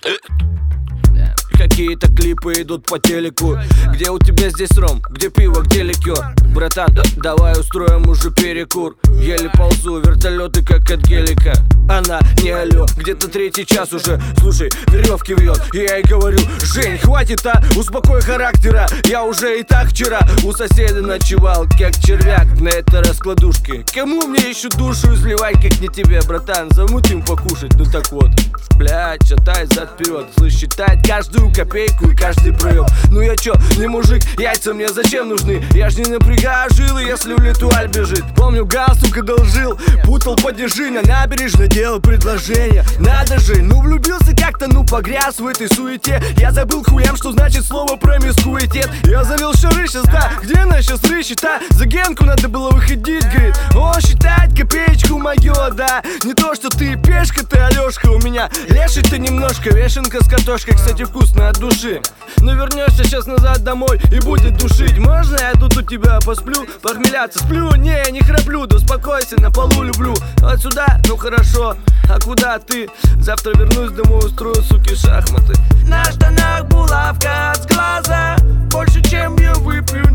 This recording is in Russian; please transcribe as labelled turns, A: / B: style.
A: Какие-то клипы идут по телеку. Где у тебя здесь ром? Где пиво? Где ликер? Братан, давай устроим уже перекур. Еле ползу, вертолеты как от гелика. Она не алё, где-то 3-й час уже. Слушай, веревки вьет. И я ей говорю: Жень, хватит, успокой характера. Я уже и так вчера у соседа ночевал, как червяк на этой раскладушке. Кому мне еще душу изливать, как не тебе, братан? Замутим покушать, ну так вот. Блядь, шатай зад-вперед. Слышь, считать каждую копейку и каждый проеб. Ну я чё, не мужик, яйца мне зачем нужны? Я ж не напрягаю жилы, если в летуаль бежит. Помню, галстук одолжил, путал падежи на набережной, делал предложение. Надо же, ну влюбился как-то, ну погряз в этой суете. Я забыл хуям, что значит слово промискуитет. Я залил шары сейчас, да, где она сейчас рыщет, а? За Генку надо было выходить, говорит. Он считает копеечку моё, да. Не то, что ты пешка, ты Алёшка у меня. Леший ты немножко, вешенка с картошкой, кстати, вкусно от души. Но вернешься сейчас назад домой и будет душить. Можно я тут у тебя посплю, похмеляться сплю? Не храплю, да успокойся, на полу люблю. Вот сюда, ну хорошо, а куда ты? Завтра вернусь домой, устрою, суки, шахматы.
B: На штанах булавка от глаза, больше чем я выпью.